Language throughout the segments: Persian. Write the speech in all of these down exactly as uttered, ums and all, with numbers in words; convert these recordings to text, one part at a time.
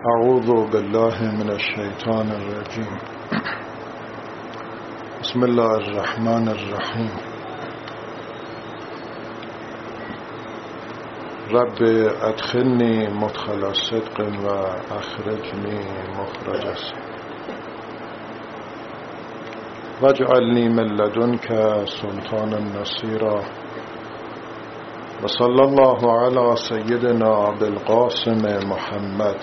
اعوذ بالله من الشیطان الرجیم. بسم الله الرحمن الرحیم. رب ادخلنی مدخل صدق و اخرجنی مخرج صدق واجعلنی من لدنک سلطانا نصیرا و صلی الله علی سیدنا بالقاسم محمد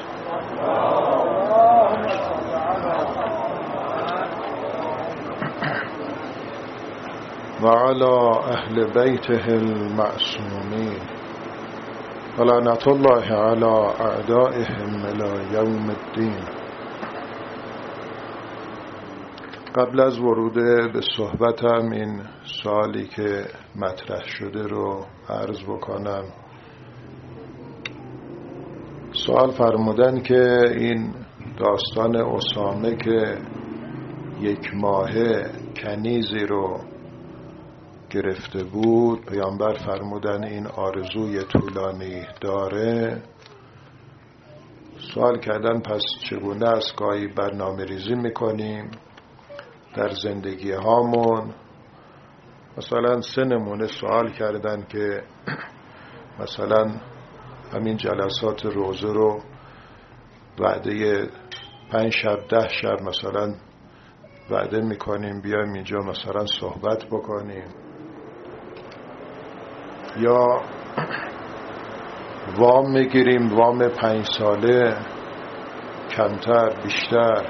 و علی اهل بیته المعصومین و لعنت الله علی اعدائهم الی یوم الدین. قبل از ورود به صحبتم این سوالی که مطرح شده رو عرض بکنم. سوال فرمودن که این داستان اسامه که یک ماهه کنیزی رو گرفته بود، پیامبر فرمودن این آرزوی طولانی داره. سوال کردن پس چگونه است گاهی برنامه ریزی میکنیم در زندگی هامون. مثلا سه نمونه سوال کردن که مثلا همین جلسات روزه رو وعده پنج شب ده شب مثلا وعده میکنیم بیایم اینجا مثلا صحبت بکنیم، یا وام میگیریم وام پنج ساله کمتر بیشتر،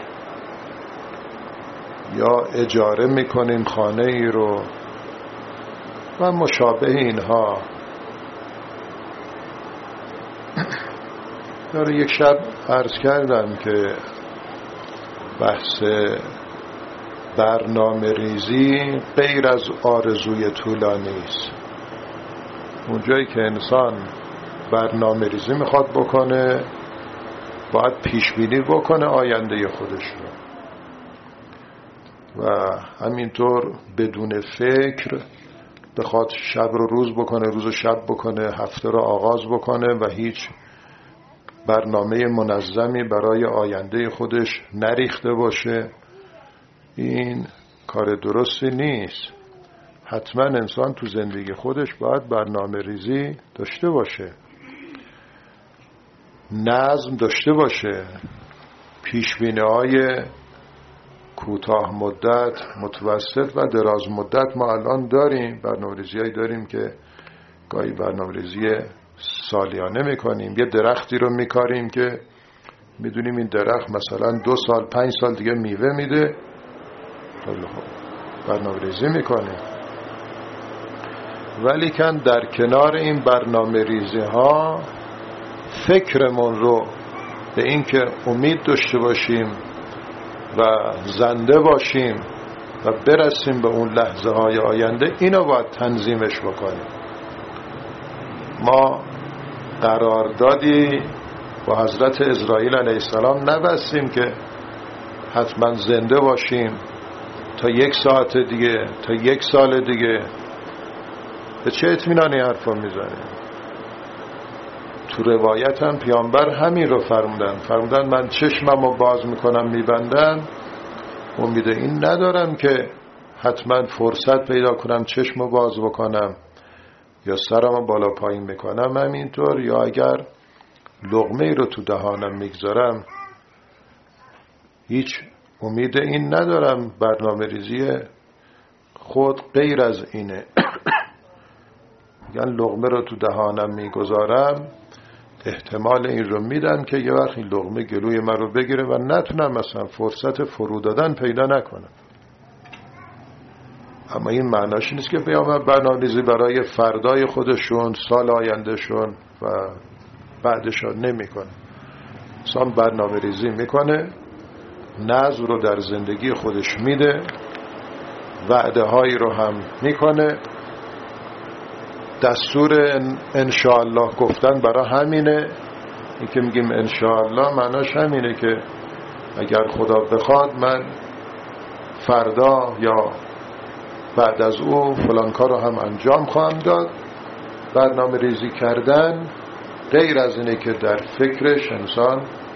یا اجاره میکنیم خانه ای رو و مشابه اینها. در یک شب عرض کردم که بحث برنامه ریزی غیر از آرزوی طولانی است. اونجایی که انسان برنامه ریزی میخواد بکنه باید پیش بینی بکنه آینده خودش رو، و همینطور بدون فکر بخواد شب رو روز بکنه روز رو شب بکنه هفته رو آغاز بکنه و هیچ برنامه منظمی برای آینده خودش نریخته باشه، این کار درستی نیست. حتما انسان تو زندگی خودش باید برنامه ریزی داشته باشه، نظم داشته باشه، پیشبینی‌های کوتاه مدت، متوسط و دراز مدت ما الان داریم. برنامه‌ریزی‌هایی داریم که گاهی برنامه‌ریزی سالیانه میکنیم. یه درختی رو میکاریم که میدونیم این درخت مثلا دو سال پنج سال دیگه میوه میده، برنامه‌ریزی میکنیم. ولی کن در کنار این برنامه‌ریزی ها فکرمون رو به این که امید داشته باشیم و زنده باشیم و برسیم به اون لحظه های آینده، اینو باید تنظیمش بکنیم. ما قراردادی با حضرت اسرائیل علیه السلام نبستیم که حتما زنده باشیم تا یک ساعت دیگه تا یک سال دیگه. به چه اطمینانی حرفا میزنیم؟ تو روایت هم پیامبر همین رو فرمودن فرمودن من چشممو باز میکنم میبندم، امید این ندارم که حتما فرصت پیدا کنم چشمو باز بکنم یا سرمو بالا پایین میکنم همینطور، یا اگر لقمه رو تو دهانم میگذارم هیچ امید این ندارم. برنامه ریزی خود غیر از اینه. یعنی لقمه رو تو دهانم میگذارم، احتمال این رو میدن که یه وقت این لقمه گلوی من رو بگیره و نتونم مثلا فرصت فرو دادن پیدا نکنم. اما این معناش نیست که بیام برنامه‌ریزی برای فردای خودشون، سال آیندهشون و بعدشون نمیکنه. انسان برنامه‌ریزی میکنه، نظم رو در زندگی خودش میده، وعده هایی رو هم میکنه. دستور انشاءالله گفتن برای همینه. این که میگیم انشاءالله معناش همینه که اگر خدا بخواد من فردا یا بعد از او فلان کار رو هم انجام خواهم داد. برنامه ریزی کردن غیر از اینه که در فکرش انسان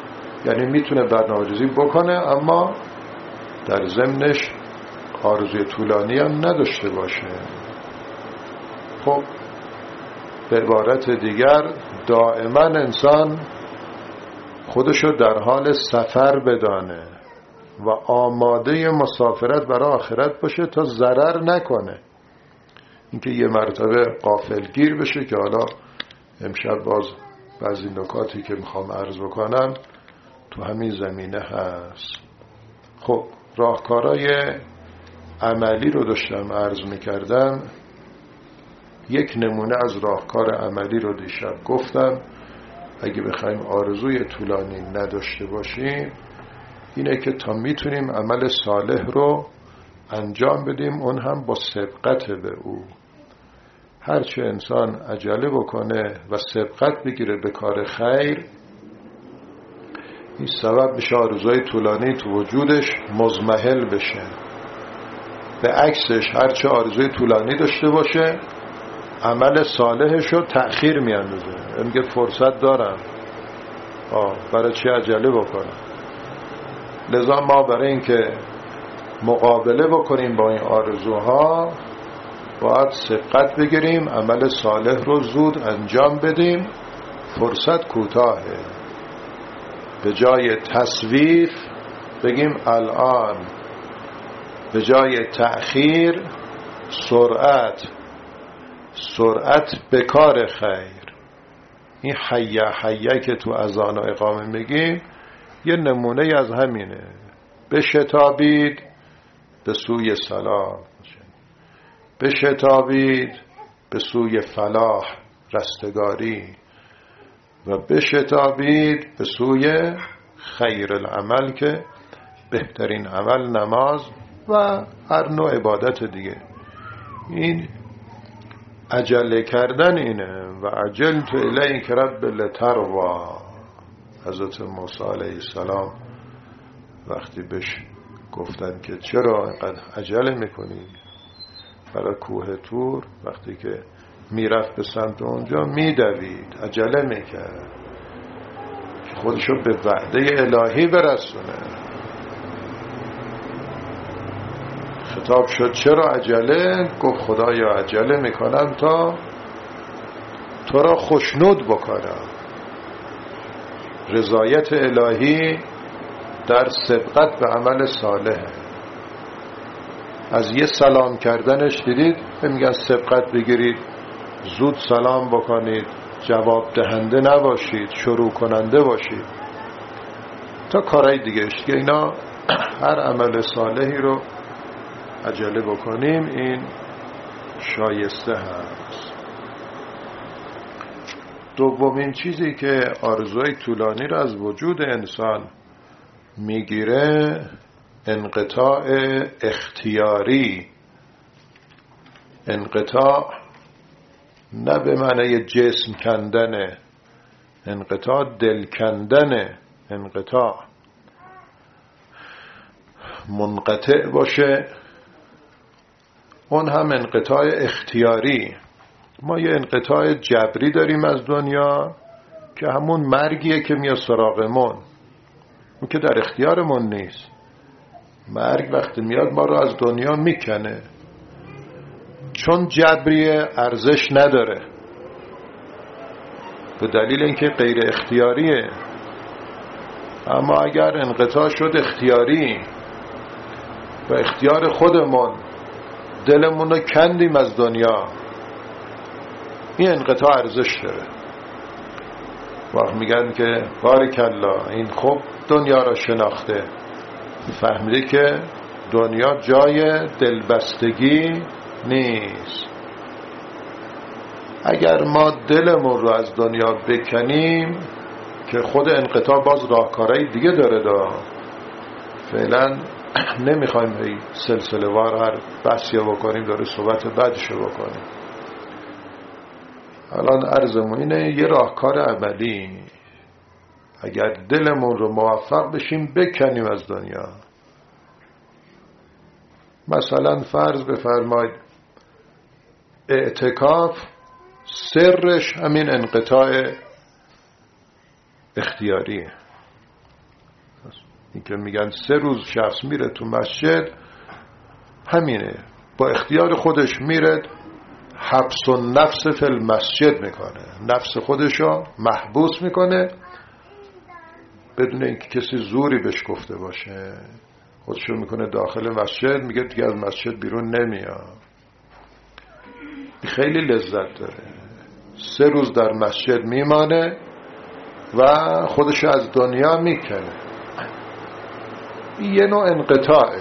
یعنی میتونه برنامه‌ریزی بکنه اما در ضمنش آرزوی طولانی هم نداشته باشه. خب به عبارت دیگر دائما انسان خودشو در حال سفر بدانه و آماده مسافرت برای آخرت باشه تا ضرر نکنه. اینکه یه مرتبه غافلگیر بشه که حالا امشب باز بعضی نکاتی که میخوام عرض بکنم تو همین زمینه هست. خب راهکارهای عملی رو داشتم عرض میکردم. یک نمونه از راهکار عملی رو دیشب گفتم. اگه بخوایم آرزوی طولانی نداشته باشیم اینه که تا میتونیم عمل صالح رو انجام بدیم، اون هم با سبقت به او. هرچه انسان عجله بکنه و سبقت بگیره به کار خیر، این سبب میشه آرزوی طولانی تو وجودش مضمحل بشه. به عکسش هرچه آرزوی طولانی داشته باشه عمل صالحش رو تأخیر میاندازه، میگه فرصت دارم، آه برای چی عجله بکنم. لذا ما برای اینکه مقابله بکنیم با این آرزوها باید سبقت بگیریم، عمل صالح رو زود انجام بدیم. فرصت کوتاهه، به جای تسویف بگیم الان، به جای تأخیر سرعت. سرعت به کار خیر. این حیه حیه که تو اذان و اقامه میگیم یه نمونه از همینه. بشتابید به سوی سلام، بشتابید به سوی فلاح رستگاری، و بشتابید به سوی خیر العمل که بهترین عمل نماز و هر نوع عبادت دیگه. این عجله کردن اینه. و عجلت الیک رب لترضی. حضرت موسی علیه السلام وقتی بهش گفتن که چرا اینقدر عجله میکنی برای کوه طور، وقتی که میرفت به سمت اونجا میدوید، عجله میکرد که خودشو به وعده الهی برسونه. خطاب شد چرا عجله؟ گفت خدایا عجله میکنم تا تو را خوشنود بکنم. رضایت الهی در سبقت به عمل صالح. از یه سلام کردنش دیدید میگن سبقت بگیرید، زود سلام بکنید، جواب دهنده نباشید، شروع کننده باشید تا کارهای دیگه. که اینا هر عمل صالحی رو عجله بکنیم این شایسته هست. دومین چیزی که آرزوی طولانی رو از وجود انسان میگیره انقطاع اختیاری. انقطاع نه به معنی جسم کندنه، انقطاع دل کندنه. انقطاع منقطع باشه، اون هم انقطاع اختیاری. ما یه انقطاع جبری داریم از دنیا که همون مرگیه که میاد سراغمون، اون که در اختیارمون نیست. مرگ وقتی میاد ما رو از دنیا میکنه، چون جبریه ارزش نداره به دلیل اینکه غیر اختیاریه. اما اگر انقطاع شد اختیاری و اختیار خودمون دلمون رو کندیم از دنیا، این انقطاع ارزش داره. وقت میگن که بارکالله این خوب دنیا را شناخته، فهمیده که دنیا جای دلبستگی نیست. اگر ما دلمون رو از دنیا بکنیم که خود انقطاع باز راهکارهای دیگه داره دا فعلا نمیخوایم هی سلسله وار هر بحثی بکنیم، داره صحبت بعدشو بکنیم. الان عرضمون اینه یه راهکار عملی. اگر دلمون رو موفق بشیم بکنیم از دنیا، مثلا فرض بفرمایید اعتکاف سرش همین انقطاع اختیاریه. این که میگن سه روز شخص میره تو مسجد، همینه، با اختیار خودش میره حبس و نفس فی المسجد میکنه، نفس خودشو محبوس میکنه بدون اینکه کسی زوری بهش گفته باشه. خودشو میکنه داخل مسجد، میگه دیگه از مسجد بیرون نمیاد. خیلی لذت داره. سه روز در مسجد میمانه و خودشو از دنیا میکنه. یه نوع انقطاعه.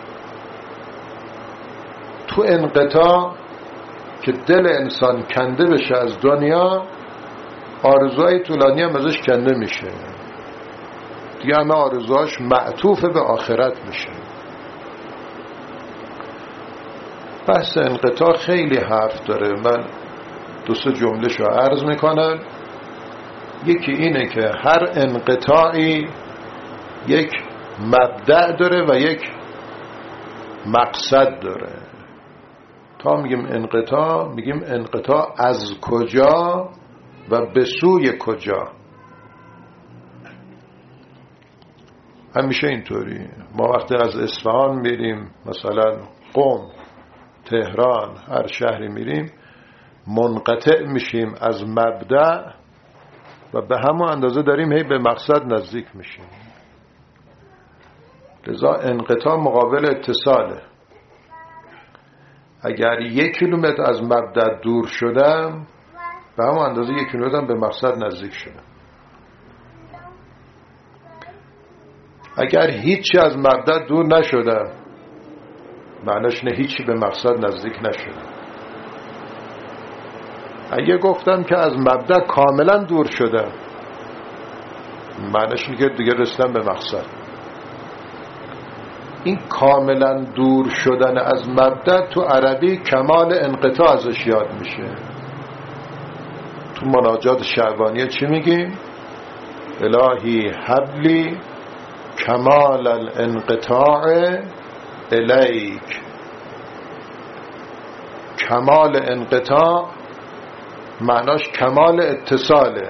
تو انقطاع که دل انسان کنده بشه از دنیا، آرزوهای طولانی هم ازش کنده میشه، دیگه همه آرزوهاش معطوف به آخرت میشه. بحث انقطاع خیلی حرف داره، من دو سه جمله‌شو عرض میکنم. یکی اینه که هر انقطاعی یک مبدأ داره و یک مقصد داره. تا میگیم انقطاع، میگیم انقطاع از کجا و به سوی کجا. همیشه اینطوری. ما وقتی از اصفهان میریم مثلا قم، تهران، هر شهری میریم، منقطع میشیم از مبدأ و به همون اندازه داریم هی به مقصد نزدیک میشیم. لذا انقطاع مقابل اتصاله. اگر یک کیلومتر از مبدأ دور شدم، به همون اندازه یک کیلومتر به مقصد نزدیک شدم. اگر هیچی از مبدأ دور نشدم، معناش نه هیچی به مقصد نزدیک نشدم. اگه گفتم که از مبدأ کاملا دور شدم، معناش اینه که دیگه رسیدم به مقصد. این کاملا دور شدن از مبدأ تو عربی کمال انقطاع ازش یاد میشه. تو مناجات شعبانیه چی میگیم؟ الهی حبلی کمال الانقطاع الیک. کمال انقطاع معناش کمال اتصاله.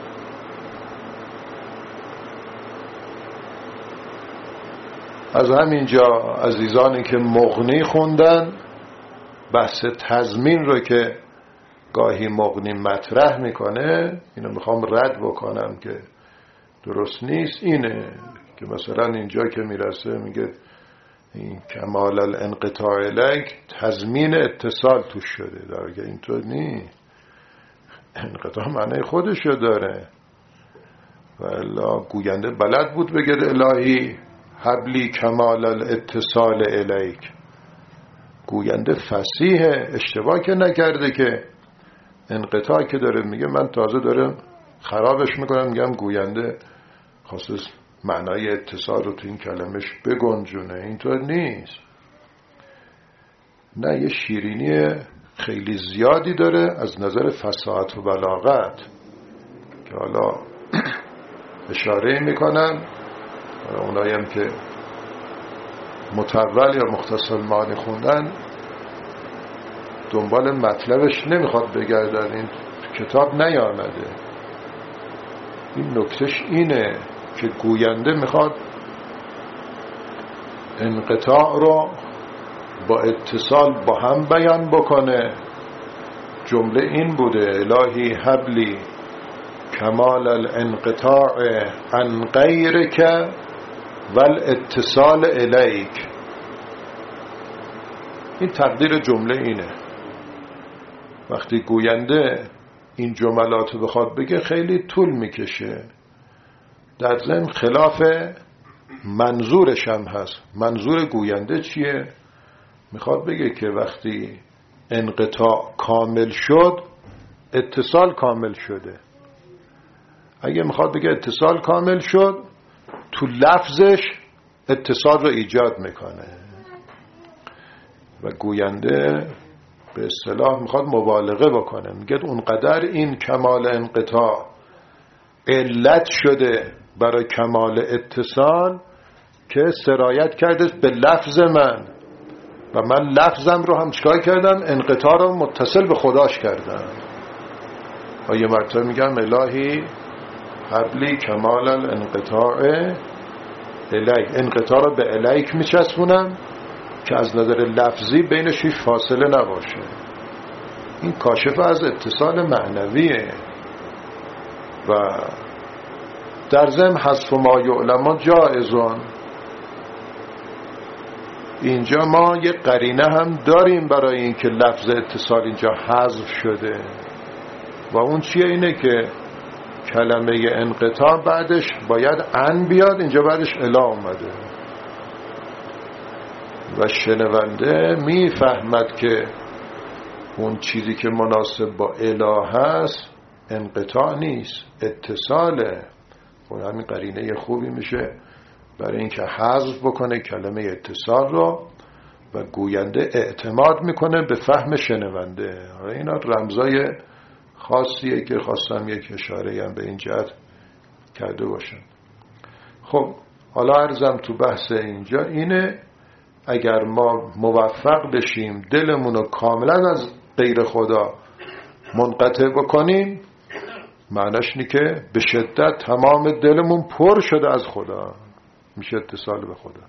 از همینجا عزیزانی که مغنی خوندن، بحث تضمین رو که گاهی مغنی مطرح میکنه، اینو میخوام رد بکنم که درست نیست. اینه که مثلا اینجا که میرسه میگه این کمال الانقطاع الیک تضمین اتصال توش شده، در حالی که اینطور نیست. انقطاع معنی خودشو داره. والا گوینده بلد بود بگه الهی حبلی کمال الاتصال الیک. گوینده فصیحه، اشتباه که نکرده که انقطاع که داره میگه من تازه دارم خرابش میکنم، میگم گوینده خاص معنای اتصال رو تو این کلمش بگنجونه. اینطور نیست. نه، یه شیرینی خیلی زیادی داره از نظر فصاحت و بلاغت که حالا اشاره میکنم. اونایی هم که متول یا مختصر المعانی خوندن دنبال مطلبش نمیخواد بگردن، این کتاب نیامده. این نکتهش اینه که گوینده میخواد انقطاع رو با اتصال با هم بیان بکنه. جمله این بوده الهی حبلی کمال الانقطاع عن غیرک والاتصال الیک. این تقدیر جمله اینه. وقتی گوینده این جملات رو بخواد بگه خیلی طول میکشه، در ضمن خلاف منظورش هم هست. منظور گوینده چیه؟ میخواد بگه که وقتی انقطاع کامل شد اتصال کامل شده. اگه میخواد بگه اتصال کامل شد، تو لفظش اتصال رو ایجاد میکنه و گوینده به اصطلاح میخواد مبالغه بکنه، میگه اونقدر این کمال انقطاع علت شده برای کمال اتصال که سرایت کرده به لفظ من و من لفظم رو هم چکار کردم؟ انقطاع رو متصل به خداش کردم. و یه مرتبه میگم الهی حبلی کمال الانقطاع الیک، انقطاع رو به الیک میچسبونم که از نظر لفظی بینش هیچ فاصله نباشه. این کاشف از اتصال معنویه. و در ضمن حذف ما یعلم جائزون، اینجا ما یک قرینه هم داریم برای اینکه لفظ اتصال اینجا حذف شده و اون چیه؟ اینه که کلمه انقطاع بعدش باید ان بیاد، اینجا بعدش الا اومده و شنونده میفهمد که اون چیزی که مناسب با اله هست انقطاع نیست، اتصاله. اون همین قرینه خوبی میشه برای اینکه حذف بکنه کلمه اتصال رو و گوینده اعتماد میکنه به فهم شنونده. اینا رمزای خاصیه که خواستم یک اشاره هم به این جهت کرده باشم. خب حالا عرضم تو بحث اینجا اینه، اگر ما موفق بشیم دلمون رو کاملا از غیر خدا منقطع بکنیم، معنیش اینه که به شدت تمام دلمون پر شده از خدا، میشه اتصال به خدا.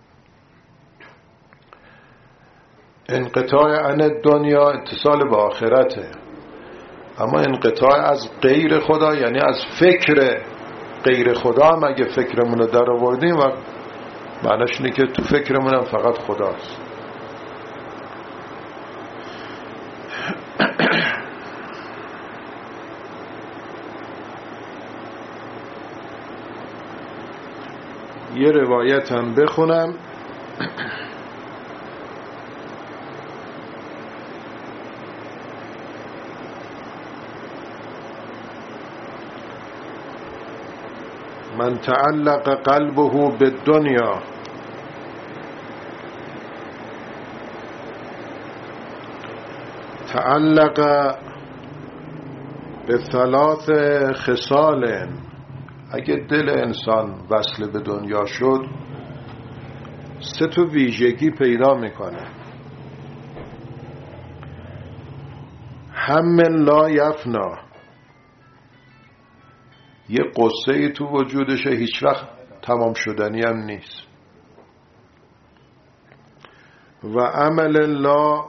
انقطاع عن دنیا اتصال به آخرته، اما انقطاع از غیر خدا یعنی از فکر غیر خدا هم اگه فکرمون رو در آوردیم و معنیش اینه که تو فکرمون هم فقط خداست. یه روایت هم بخونم. من تعلق قلبه بالدنیا تعلق به ثلاث خصال. اگه دل انسان وصل به دنیا شد سه تا ویژگی پیدا میکنه. هم لا یفنا، یه قصه ای تو وجودشه هیچ وقت تمام شدنی هم نیست. و عمل لا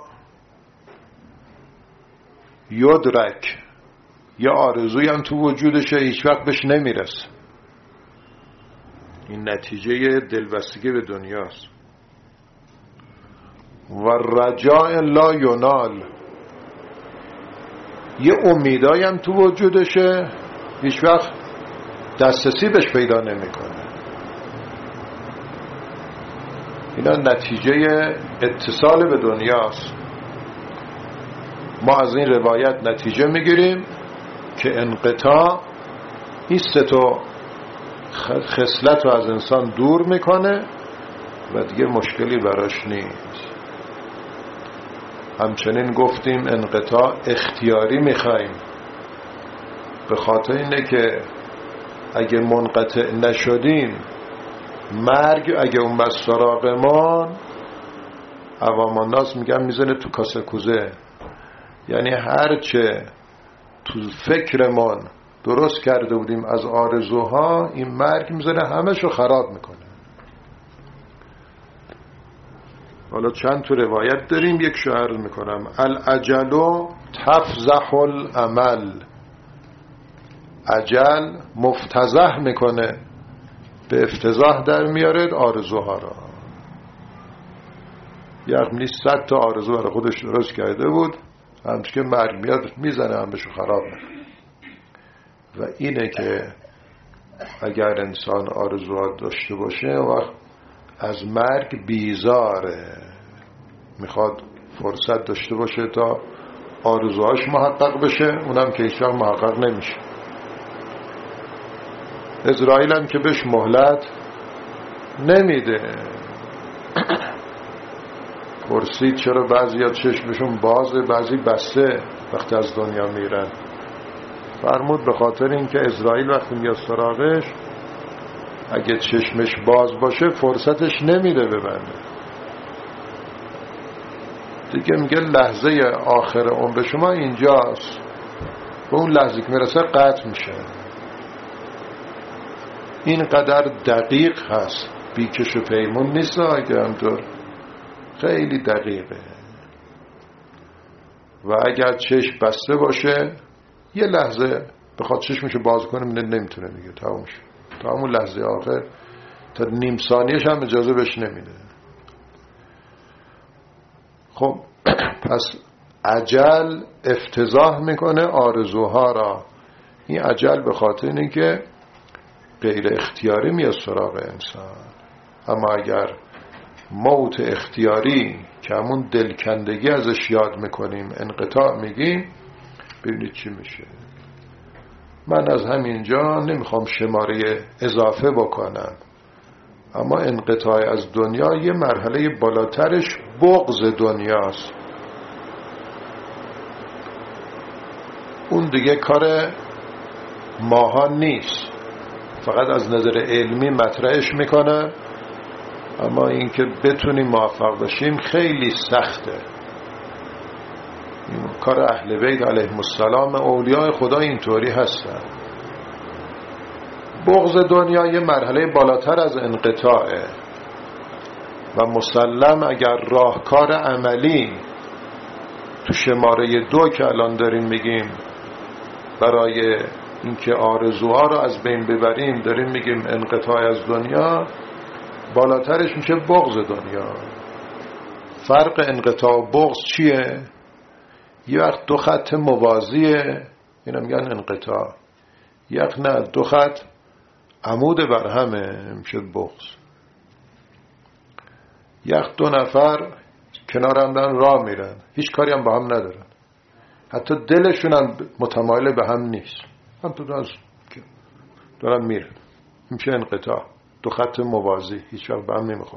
یدرک، یه آرزوی هم تو وجودشه هیچ وقت بهش نمیرسه. این نتیجه دلبستگی به دنیاست. و رجاء لا ینال، یه امیدایی هم تو وجودشه هیچ وقت دسترسی بهش پیدا نمیکنه. اینا نتیجه اتصال به دنیاست. ما از این روایت نتیجه میگیریم که انقطاع این سه تا خصلت رو از انسان دور میکنه و دیگه مشکلی براش نیست. همچنین گفتیم انقطاع اختیاری میخوایم، به خاطر اینه که اگه منقطع نشدیم مرگ اگه اون بس سراغمان، عوام الناس میگن میزنه تو کاسه کوزه. یعنی هرچه تو فکرمان درست کرده بودیم از آرزوها، این مرگ میزنه همشو خراب میکنه. حالا چند تو روایت داریم، یک شو عرض میکنم. العجل تفضح العمل، عجل مفتضح میکنه، به افتضاح در میاره آرزوها را. یعنی صد تا آرزو برای خودش درست کرده بود، همچه که مرگ میاد میزنه همشو خراب میکنه. و اینه که اگر انسان آرزوها داشته باشه وقت از مرگ بیزاره، میخواد فرصت داشته باشه تا آرزوهاش محقق بشه، اونم که هیچ وقت محقق نمیشه. اسرائیل هم که بهش مهلت نمیده. پرسید چرا بعضی ها چشمشون بازه بعضی بسته وقتی از دنیا میرن؟ فرمود به خاطر اینکه اسرائیل وقتی میاد سراغش اگه چشمش باز باشه فرصتش نمیده ببنده. دیگه میگه لحظه آخر عمر شما اینجاست، به اون لحظه که میرسه قطع میشه. این قدر دقیق هست بیکش و پیمون نیست، اگه همطور خیلی دقیقه و اگر چشم بسته باشه یه لحظه بخواد چشمشو باز کنه نمیتونه دیگه، تموم شد. تا همون لحظه آخر تا نیم ثانیهش هم اجازه بهش نمیده. خب پس عجل افتضاح میکنه آرزوها را. این عجل به خاطر اینه که غیر اختیاری میاد سراغ انسان. اما اگر موت اختیاری که همون دلکندگی ازش یاد میکنیم، انقطاع میگیم، ببینید چی میشه. من از همینجا نمیخوام شماره اضافه بکنم، اما انقطاع از دنیا یه مرحله بالاترش بغض دنیاست. اون دیگه کار ماها نیست، فقط از نظر علمی مطرحش میکنه، اما اینکه بتونیم موفق باشیم خیلی سخته. این کار اهل بیت علیهم السلام، اولیاء خدا اینطوری هستن. بغض دنیا یه مرحله بالاتر از انقطاعه و مسلم اگر راهکار عملی تو شماره دو که الان داریم میگیم برای اینکه آرزوها رو از بین ببریم، داریم میگیم انقطاع از دنیا، بالاترش میشه بغض دنیا. فرق انقطاع و بغض چیه؟ یه وقت دو خط موازیه، اینا میگن انقطاع. یه وقت نه، دو خط عمود بر همه، میشه بغض. یه وقت دو نفر کنار هم دارن راه میرن، هیچ کاری هم با هم ندارن، حتی دلشون هم متمایل به هم نیست، هم تو دارن میرن، میشه انقطاع. دو خط موازی هیچ وقت به هم نمیخوره.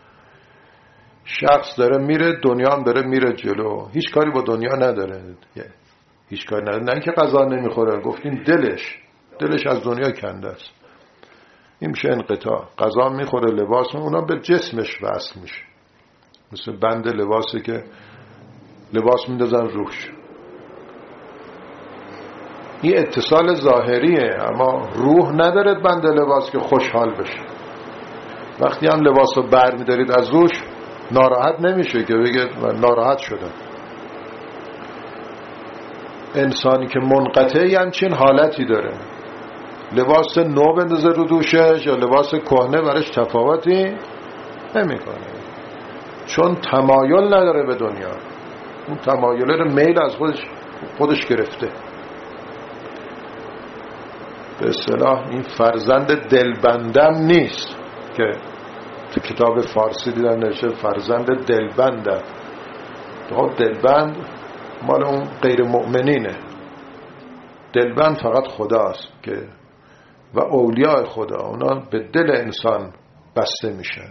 شخص داره میره، دنیا هم داره میره جلو، هیچ کاری با دنیا نداره، هیچ کاری نداره. نه اینکه غذا نمیخوره، گفتیم دلش دلش از دنیا کنده است، این میشه انقطاع. غذا میخوره، لباس، اونا به جسمش وصل میشه، مثل بند لباسی که لباس میندازن روش. این اتصال ظاهریه، اما روح نداره بند لباس که خوشحال بشه. وقتی هم لباس رو بر میدارید از روش، ناراحت نمیشه که بگه من ناراحت شدم. انسانی که منقطعی همچین حالتی داره، لباس نو بندازه رو دوشش یا لباس کهنه برش تفاوتی نمیکنه، چون تمایل نداره به دنیا. اون تمایل رو میل از خودش خودش گرفته. به اصطلاح این فرزند دلبندم نیست که تو کتاب فارسی دیدن نوشته فرزند دلبنده. تو دلبند مال اون غیر مؤمنینه، دلبند فقط خداست که و اولیاء خدا، اونا به دل انسان بسته میشن.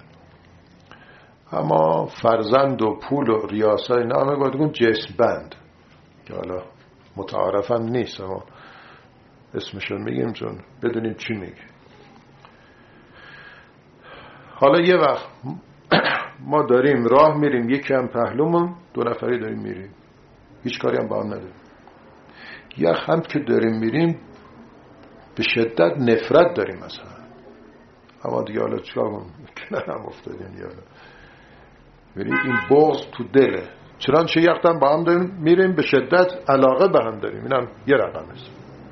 اما فرزند و پول و ریاست اینا همه باید کن جسم بند که حالا متعارفم نیست، اما اسمشون میگیم چون بدونیم چی میگه. حالا یه وقت ما داریم راه میریم، یکی هم پهلومون، دو نفری داریم میریم، هیچ کاری هم با هم نداریم. یه هم که داریم میریم به شدت نفرت داریم مثلا، اما دیگه حالا چیکار کنم، کنار هم افتادیم دیگه. حالا میریم این بغض تو دله، چنانچه یه وقت هم با هم داریم میریم به شدت علاقه به هم داریم، اینم یه رقم است.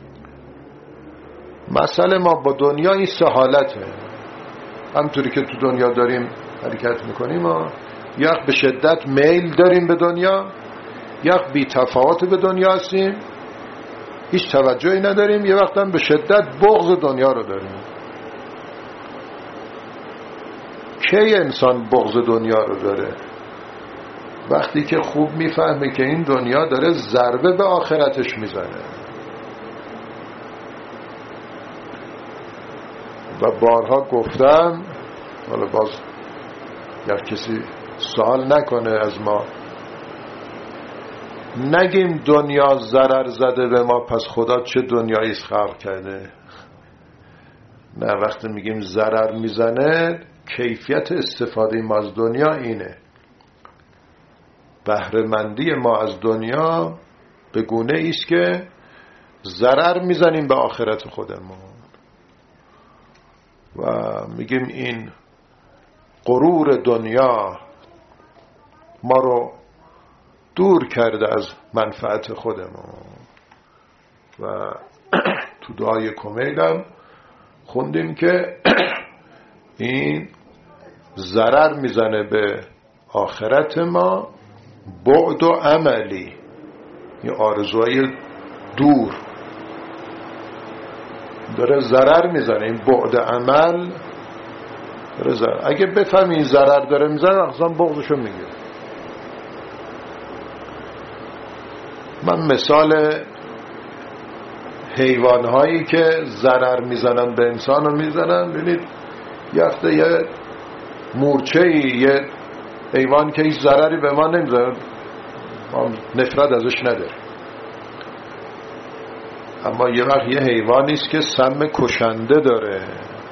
مسئله ما با دنیا این سه حالته، همطوری که تو دنیا داریم حرکت میکنیم، ما یک به شدت میل داریم به دنیا، یک بی تفاوت به دنیا هستیم، هیچ توجهی نداریم، یه وقت هم به شدت بغض دنیا رو داریم. کی انسان بغض دنیا رو داره؟ وقتی که خوب میفهمه که این دنیا داره ضربه به آخرتش میزنه. و بارها گفتم، حالا باز یا کسی سوال نکنه از ما، نگیم دنیا ضرر زده به ما پس خدا چه دنیایی خلق کرده. نه، وقتی میگیم ضرر میزنه، کیفیت استفاده ما از دنیا اینه. بهره مندی ما از دنیا به گونه ایست که ضرر میزنیم به آخرت خودمون و میگیم این غرور دنیا ما رو دور کرده از منفعت خودمون. و تو دعای کمیلم خوندیم که این ضرر میزنه به آخرت ما، بعد و عملی، این آرزوهای دور داره ضرر میزنه. این بعد عمل داره ضرر. اگه بفهمی این ضرر داره میزنه اصلا بغضشو میگیره. من مثال حیوانهایی که ضرر میزنن به انسان رو میزنن، ببینید یه هفته یه مورچه‌ای، یه حیوان که هیچ ضرری به ما نمیزنه، ما نفرت ازش نداره، اما یه وقت یه حیوانی است که سم کشنده داره،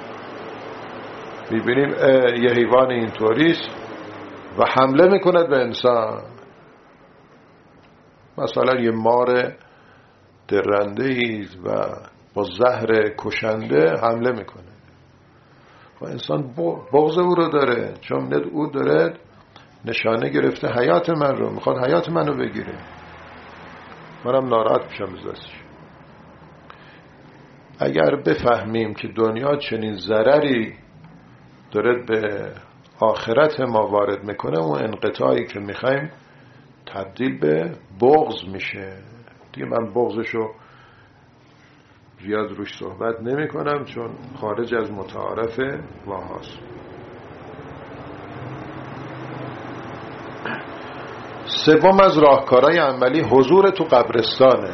میبینیم یه حیوان اینطوریست و حمله میکنه به انسان. مثلا یه مار درنده‌ای و با زهر کشنده حمله میکنه و انسان بغض او رو داره، چون او داره نشانه گرفته حیات من رو، میخواد حیات من رو بگیره، منم ناراحت میشم ازش. اگر بفهمیم که دنیا چنین ضرری داره به آخرت ما وارد میکنه، اون انقطاعی که میخوایم تبدیل به بغض میشه دیگه. من بغضشو زیاد روش صحبت نمی کنم چون خارج از متعارف واهاست. سوم از راهکارهای عملی حضور تو قبرستانه.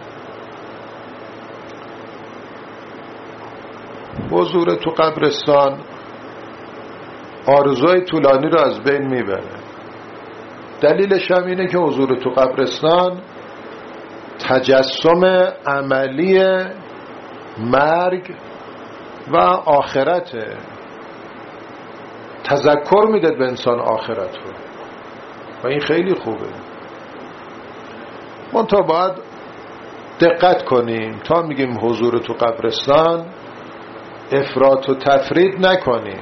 حضور تو قبرستان آرزوی طولانی رو از بین میبره. دلیلش هم اینه که حضور تو قبرستان تجسم عملی مرگ و آخرته، تذکر میده به انسان آخرت رو و این خیلی خوبه. من تا باید دقت کنیم تا میگیم حضور تو قبرستان افراط و تفرید نکنیم.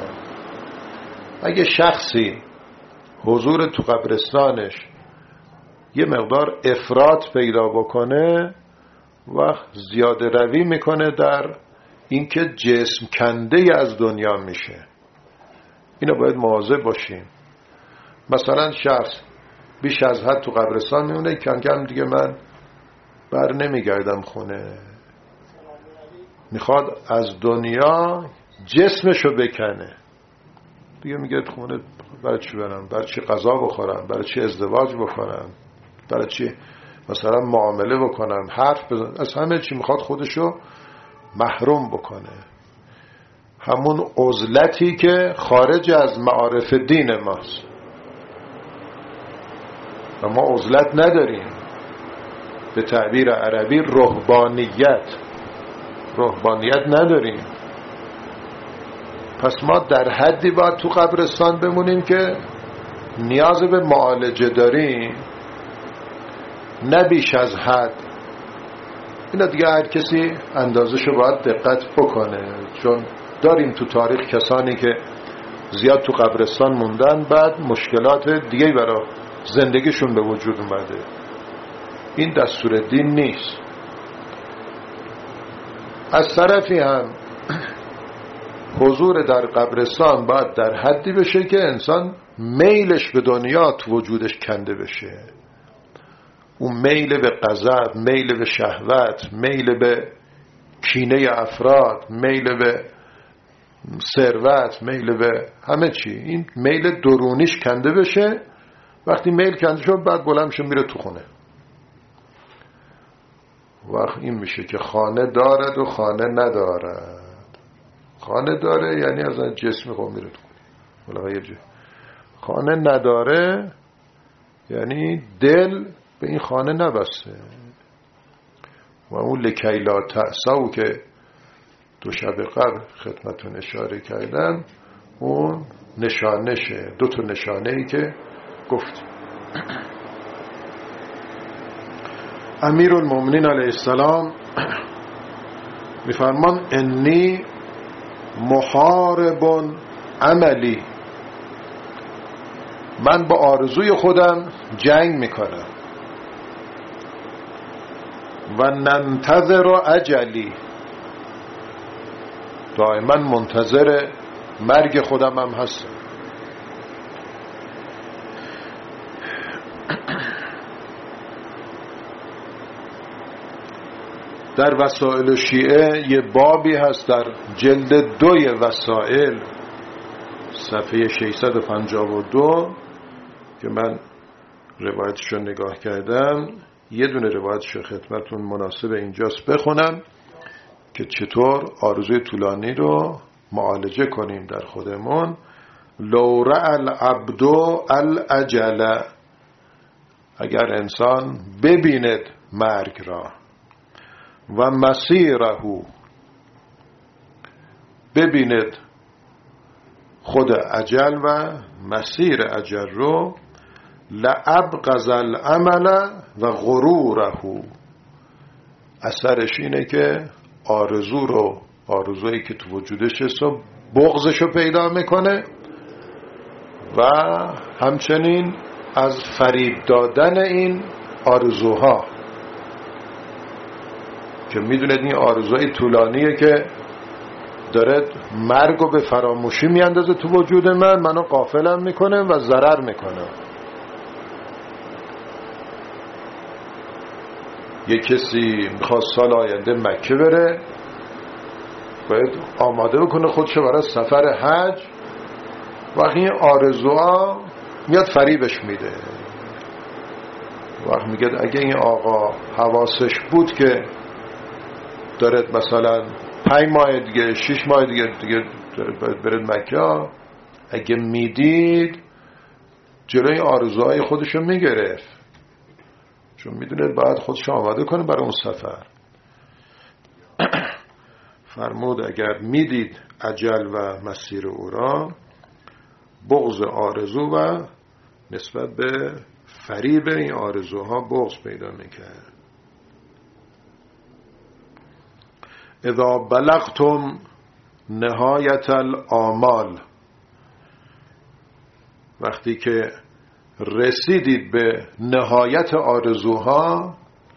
اگه شخصی حضور تو قبرستانش یه مقدار افراط پیدا بکنه و زیاده روی میکنه در اینکه جسم کنده از دنیا میشه، اینو باید مواظب باشیم. مثلا شخص بیش از حد تو قبرستان میمونه، کم کم دیگه من بر نمیگردم خونه، میخواد از دنیا جسمشو بکنه دیگه، میگه خونه برای چی برم، برای چی غذا بخورم، برای چی ازدواج بکنم، برای چی مثلا معامله بکنم، حرف بزنم، از همه چی میخواد خودشو محروم بکنه. همون عزلتی که خارج از معارف دین ماست و ما عزلت نداریم. به تعبیر عربی رهبانیت رهبانیت نداریم. پس ما در حدی باید تو قبرستان بمونیم که نیاز به معالجه داریم، نه بیش از حد. اینا دیگه هر کسی اندازشو باید دقت بکنه، چون داریم تو تاریخ کسانی که زیاد تو قبرستان موندن بعد مشکلات دیگه برای زندگیشون به وجود اومده. این دستور دین نیست. از طرفی هم حضور در قبرستان باید در حدی بشه که انسان میلش به دنیا تو وجودش کنده بشه. اون میل به غضب، میل به شهوت، میل به کینه افراد، میل به ثروت، میل به همه چی، این میل درونیش کنده بشه. وقتی میل کنده شد بعد بلند شه میره تو خونه. وقت این میشه که خانه دارد و خانه ندارد. خانه داره یعنی از جسم خود میره تو خونه. خانه نداره یعنی دل به این خانه نبسته. و اون لکی لا تأسوا که دو شب قبل خدمتون اشاره کردم، اون نشانشه، دو تا نشانه ای که گفت. امیرالمومنین علیه السلام میفرمان انی محارب عملی، من با آرزوی خودم جنگ میکنم. و ننتظر اجلی، دائما منتظر مرگ خودم هم هستم. در وسائل شیعه یه بابی هست در جلد دوی وسائل صفحه ششصد و پنجاه و دو که من روایتش رو نگاه کردم. یه دونه روایتش رو خدمتتون مناسب اینجاست بخونم که چطور آرزوی طولانی رو معالجه کنیم در خودمون. لو رأى العبد الاجل، اگر انسان ببیند مرگ را، و مسیره، ببیند خود اجل و مسیر اجل رو، لأبغض العمل و غروره، اثرش اینه که آرزو رو، آرزویی که تو وجودش هست، بغضش رو پیدا میکنه و همچنین از فریب دادن این آرزوها که میدونید این آرزوی طولانیه که داره مرگ رو به فراموشی میاندازه تو وجود من، منو غافلم میکنه و ضرر میکنه. یه کسی میخواد سال آینده مکه بره، باید آماده بکنه خودشو برای سفر حج، وقتی این آرزوها میاد فریبش میده. وقت میگه اگه این آقا حواسش بود که داره مثلا پنج ماه دیگه شش ماه دیگه دیگه باید برد مکه، اگه میدید جلوی آرزوهای خودشو میگرفت، چون میدونه باید خودشو آماده کنه برای اون سفر. فرمود اگر میدید اجل و مسیر او را، بغض آرزو و نسبت به فریب این آرزوها بغض پیدا میکرد. اذا بلغتم نهایت الآمال، وقتی که رسیدید به نهایت آرزوها،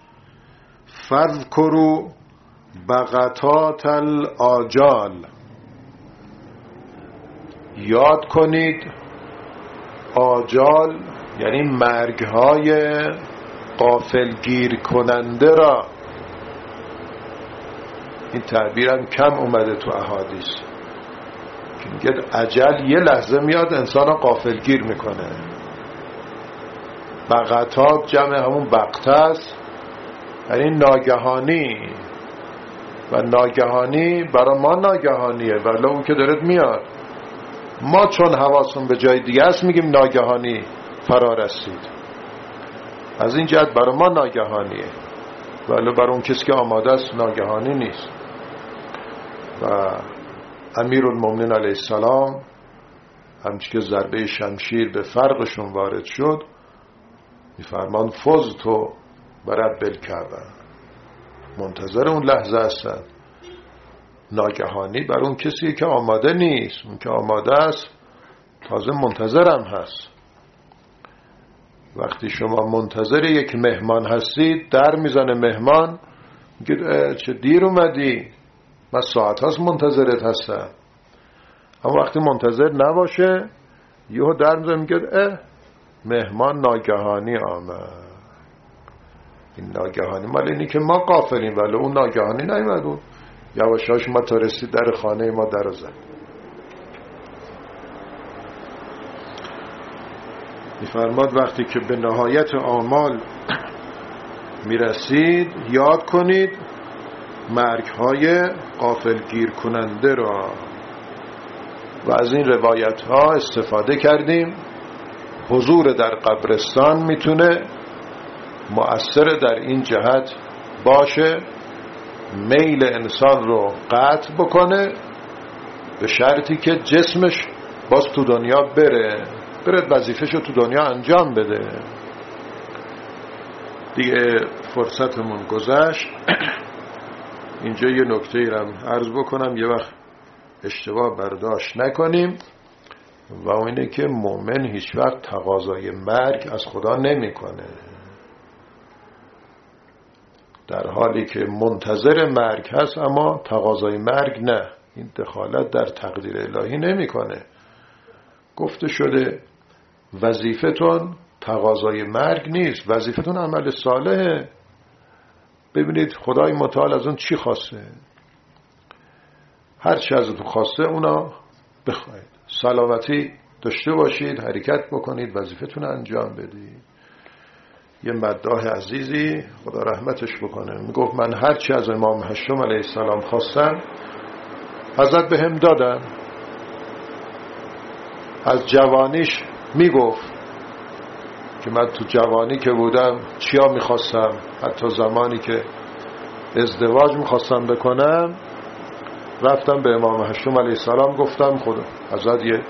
فذکروا بغتات الآجال، یاد کنید آجال یعنی مرگهای غافلگیر کننده را. این تعبیرم کم اومده تو احادیث که میگه اجل یه لحظه میاد انسان را غافلگیر میکنه. بغتات جمع همون بغته است، یعنی ناگهانی، و ناگهانی برای ما ناگهانیه، ولی اون که دارد میاد، ما چون حواسون به جای دیگه است میگیم ناگهانی فرا رسید. از این جهت برای ما ناگهانیه، ولی برای اون کسی که آماده است ناگهانی نیست. و امیرالمومنین علیه السلام همچی که ضربه شمشیر به فرقشون وارد شد میفرمان فزتو برب الکعبه، منتظر اون لحظه هستن. ناگهانی بر اون کسی که آماده نیست، اون که آماده است تازه منتظرم هست. وقتی شما منتظر یک مهمان هستید، در میزنه مهمان، میگه چه دیر اومدی، من ساعت هاست منتظرت هستم. اما وقتی منتظر نباشه یهو در میزنه میگه اه مهمان ناگهانی آمد. این ناگهانی مال اینی که ما غافلیم، ولی اون ناگهانی نیومد، اون یواشاش ما تا رسید در خانه ما در زد. میفرماد وقتی که به نهایت آمال میرسید یاد کنید مرگ های غافلگیر کننده را. و از این روایت ها استفاده کردیم. حضور در قبرستان میتونه مؤثر در این جهت باشه، میل انسان رو قطع بکنه، به شرطی که جسمش باز تو دنیا بره برد وظیفه‌شو تو دنیا انجام بده. دیگه فرصتمون گذشت. اینجا یه نکته ای رو عرض بکنم، یه وقت اشتباه برداشت نکنیم. و اون اینه که مؤمن هیچ وقت تقاضای مرگ از خدا نمیکنه، در حالی که منتظر مرگ هست اما تقاضای مرگ نه. این دخالت در تقدیر الهی نمیکنه. گفته شده وظیفتون تقاضای مرگ نیست، وظیفتون عمل صالحه. ببینید خدای متعال از اون چی خواسته؟ هر چی ازتون خواسته اونا بخواید. سلامتی داشته باشید، حرکت بکنید، وظیفتون انجام بدید. یه مداح عزیزی خدا رحمتش بکنه میگفت من هر چی از امام هشتم علیه السلام خواستم حضرت به هم دادن. از جوانیش میگفت که من تو جوانی که بودم چیا میخواستم، حتی زمانی که ازدواج میخواستم بکنم رفتم به امام هشتم علیه السلام گفتم خدا حضرت یه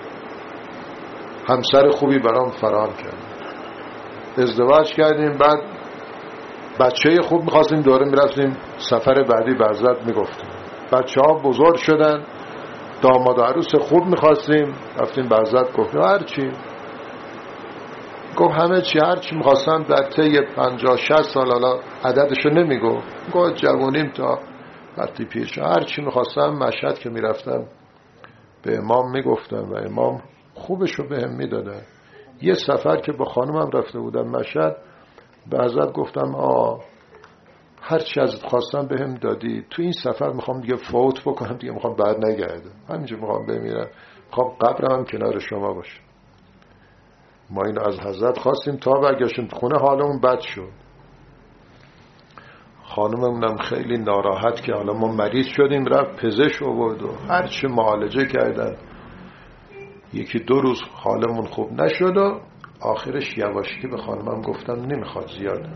همسر خوبی برام فراهم کرد. ازدواج کردیم، بعد بچه خوب میخواستیم، دوره میرفتیم سفر بعدی به حضرت میگفتیم. بچه ها بزرگ شدن، داماد و عروس خوب میخواستیم، رفتیم به حضرت گفتیم هر چی. گفت همه چی هر چی میخواستم در طی پنجاه شصت سال، حالا عددشو نمیگو، گفت جوونیم تا وقتی پیش هر چی میخواستم مشهد که میرفتم به امام میگفتم و امام خوبشو به هم میدادن. یه سفر که با خانمم رفته بودم مشهد، به حضرت گفتم آه هر چی ازت خواستم به هم دادی، تو این سفر میخوام دیگه فوت بکنم، دیگه میخوام بر نگردم، همینجا میخوام بمیرم، میخوام قبرم هم کنار شما باشه. ما اینو از حضرت خواستیم، تا برگشتیم خونه حالمون بد شد. خانممونم خیلی ناراحت که حالا ما مریض شدیم، رفت پزشک آورد و هر چی معالجه کردن، یکی دو روز حالمون خوب نشد و آخرش یواشکی به خانمم گفتم نمیخواد زیاد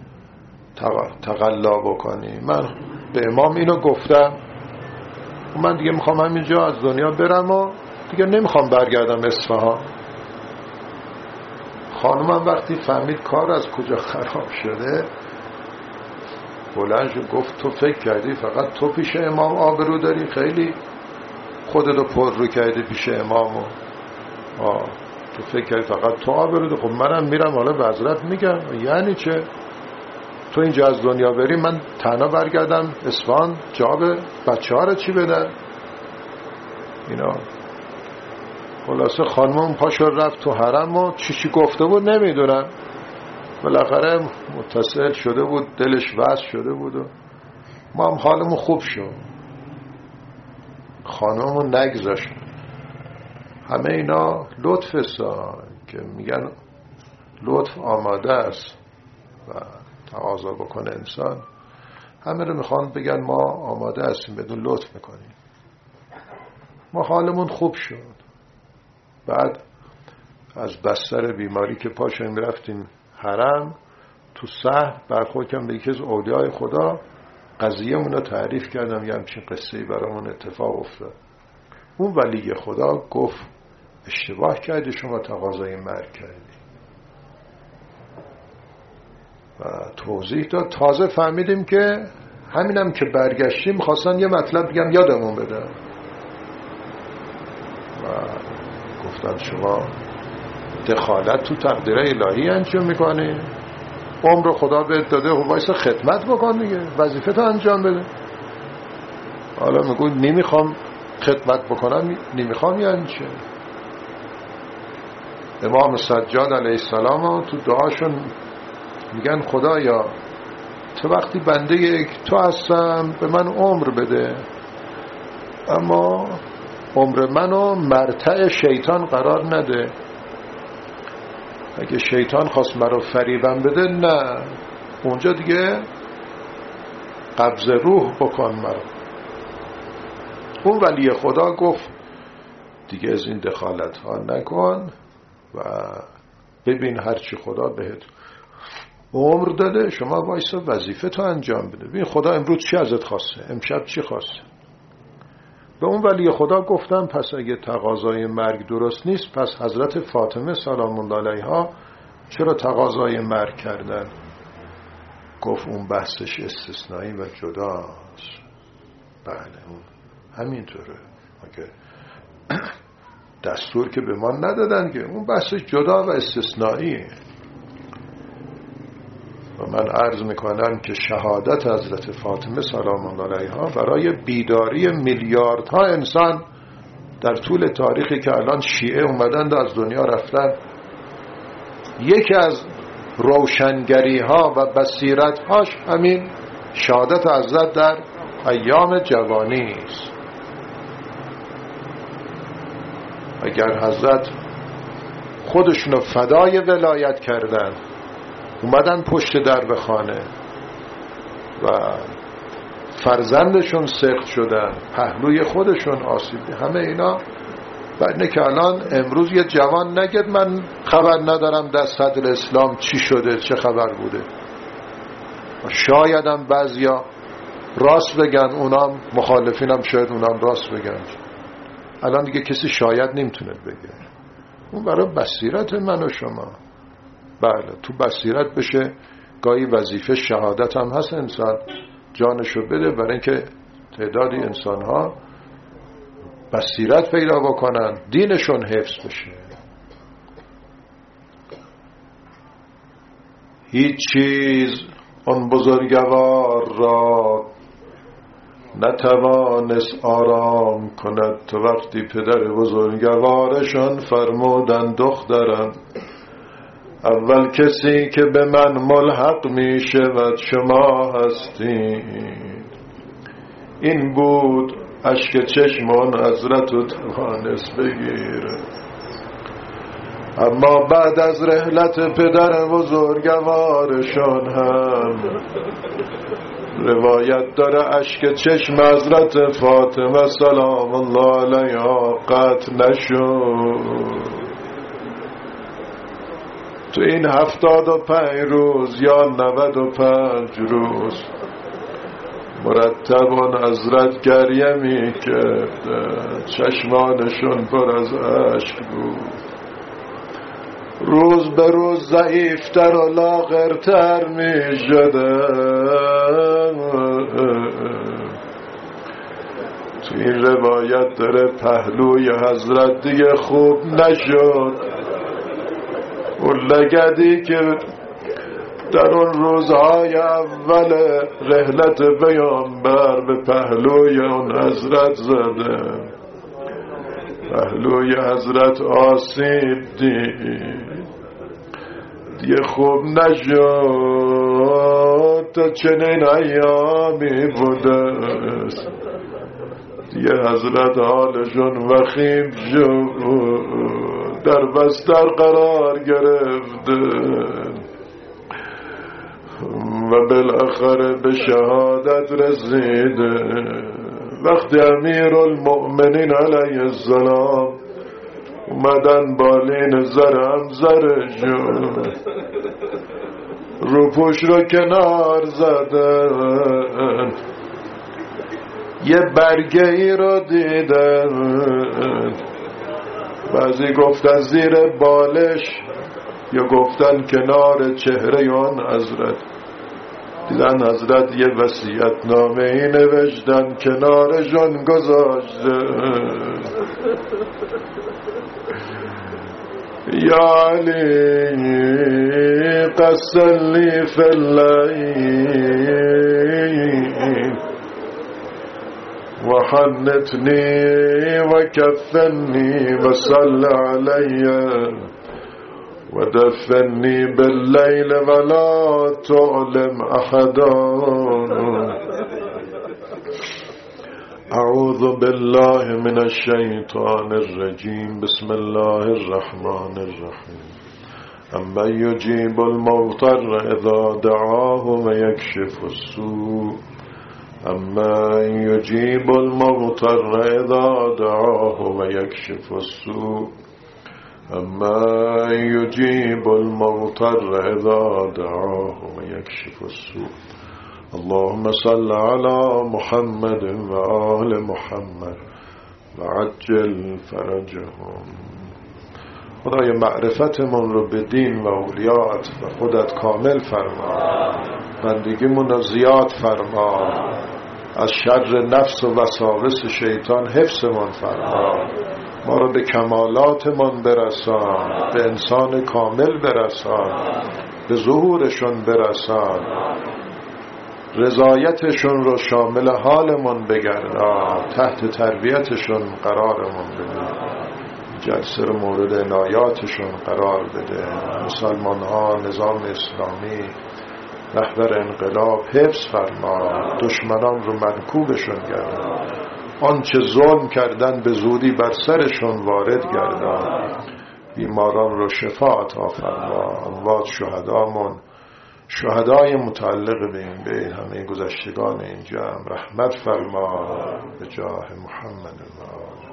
تقلا بکنی. من به امام اینو گفتم و من دیگه میخوام همینجا از دنیا برم و دیگه نمیخوام برگردم اصفهان. خانمم وقتی فهمید کار از کجا خراب شده بلند شد گفت تو فکر کردی فقط تو پیش امام آبرو داری؟ خیلی خودتو پر رو کردی پیش امام و آه تو فکر کردی فقط تو آبرو داری. خب منم میرم حالا به حضرت میگم یعنی چه؟ تو اینجا از دنیا بری من تنها برگردم اصفهان جواب بچه ها رو چی بدن؟ اینا خلاصه خانمم پاشو رفت تو حرم و چی چی گفته بود نمیدونم، بالاخره متصل شده بود، دلش وصل شده بود و ما هم حالمون خوب شد. خانممون نگذاشت. همه اینا لطف است که میگن لطف آماده است و تقاضا بکنه انسان، همه رو میخوان بگن ما آماده هستیم بدون لطف میکنیم. ما حالمون خوب شد. بعد از بستر بیماری که پاشیم میرفتیم حرم، تو صحن برخورد کردم به یکی از اولیای خدا، قضیه مون رو تعریف کردم، یه همچین قصه‌ای برامون اتفاق افتاد. اون ولی خدا گفت اشتباه کردی، شما تقاضای مرگ کردی و توضیح داد. تازه فهمیدیم که همینم که برگشتیم خواستن یه مطلب بگم یادمون بدن و گفتن شما دخالت تو تقدیر الهی انجام میکنی، عمر خدا بهت داده، خب وایسا خدمت بکن دیگه، وظیفه‌تو انجام بده. حالا میگو نمیخوام خدمت بکنم، نمیخوام یعنی چه؟ امام سجاد علیه السلام تو دعاشون میگن خدایا تو وقتی بنده یک تو هستم به من عمر بده، اما عمر منو مرتع شیطان قرار نده. اگه شیطان خواست مرا فریبم بده، نه، اونجا دیگه قبض روح بکن مرا. اون ولی خدا گفت دیگه از این دخالت ها نکن و ببین هرچی خدا بهت عمر داده شما وایسا وظیفه تو انجام بده. ببین خدا امروز چی ازت خواسته، امشب چی خواسته. به اون ولی خدا گفتم پس اگه تقاضای مرگ درست نیست، پس حضرت فاطمه سلام الله علیها چرا تقاضای مرگ کردن؟ گفت اون بحثش استثنایی و جداست. بله اون همینطوره. اگه دستور که به ما ندادن که اون بحث جدا و استثنائیه. و من عرض میکنم که شهادت حضرت فاطمه سلام الله علیها برای بیداری میلیاردها انسان در طول تاریخی که الان شیعه اومدند از دنیا رفتن، یکی از روشنگری ها و بصیرت هاش همین شهادت حضرت در ایام جوانی است. اگر حضرت خودشونو فدای ولایت کردن، اومدن پشت درب خانه و فرزندشون سخت شدن، پهلوی خودشون آسیب، همه اینا بعد که الان امروز یه جوان نگید من خبر ندارم در صدر اسلام چی شده، چه خبر بوده. شاید هم بعضیا راست بگن، اونام مخالفینم شاید اونام راست بگن. الان دیگه کسی شاید نمیتونه بگه. اون برای بصیرت من و شما. بله تو بصیرت بشه. گاهی وظیفه شهادت هم هست انسان جانشو بده برای اینکه تعدادی انسان ها بصیرت پیدا بکنن، دینشون حفظ بشه. هیچ چیز اون بزرگوار را نتوانست آرام کند تو وقتی پدر بزرگوارشان فرمودن دخترم اول کسی که به من ملحق می شود شما هستید. این بود اشک چشمان حضرت رو توانست بگیره. اما بعد از رحلت پدر بزرگوارشان هم روایت داره اشک چشم حضرت فاطمه سلام الله علیها قطع نشد. تو این هفتاد و پنج روز یا نود و پنج روز مرتبان حضرت گریه می کرد، چشمانشون پر از اشک بود. روز به روز ضعیفتر و لاغرتر می شده. تو این روایت داره پهلوی حضرت دیگه خوب نشد. اون لگدی که در اون روزهای اول رحلت پیامبر به پهلوی اون حضرت زده، پهلوی حضرت آسیب دید، دیگه خوب نشد. تا چنین ایامی بوده دیگه حضرت حالشون وخیم شد، در بستر قرار گرفتن و بالاخره به شهادت رسیده. وقتی امیر المؤمنین علیه السلام اومدن بالین زرم زرشون روپوش رو کنار زدن، یه برگه ای رو دیدن، بعضی گفتن زیر بالش یا گفتن کنار چهره آن حضرت. دیدن حضرت یه وصیت نامه ای نوشتن کنارشون گذاشتن. یا علی قسلی فی الليل وحنتني وكفني وصل علي ودفني بالليل ولا تعلم أحدا. أعوذ بالله من الشيطان الرجيم. بسم الله الرحمن الرحيم. أمن يجيب المضطر إذا دعاه ويكشف السوء أما يجيب المضطر إذا دعاه ويكشف السوء أما يجيب المضطر إذا دعاه ويكشف السوء. اللهم صل على محمد وآل محمد وعجل فرجهم. خدای معرفتمون رو به دین و اولیات و خودت کامل فرما، بندگیمون رو زیاد فرما، از شر نفس و وساوس شیطان حفظمون فرما. ما را به کمالاتمان برسان، به انسان کامل برسان، به ظهورشون برسان، رضایتشون رو شامل حالمون بگردان، تحت تربیتشون قرارمون بده، جلسه رو مورد عنایاتشون قرار بده. مسلمان ها نظام اسلامی رهبر انقلاب حفظ فرما، دشمنان رو منکوبشون گردان، آنچه ظلم کردن به زودی بر سرشون وارد گردان، بیماران رو شفا عطا فرما، اموات شهدامون، شهدای متعلق به این بیت، همه گذشتگان این جمع رحمت فرما، به جاه محمد الله.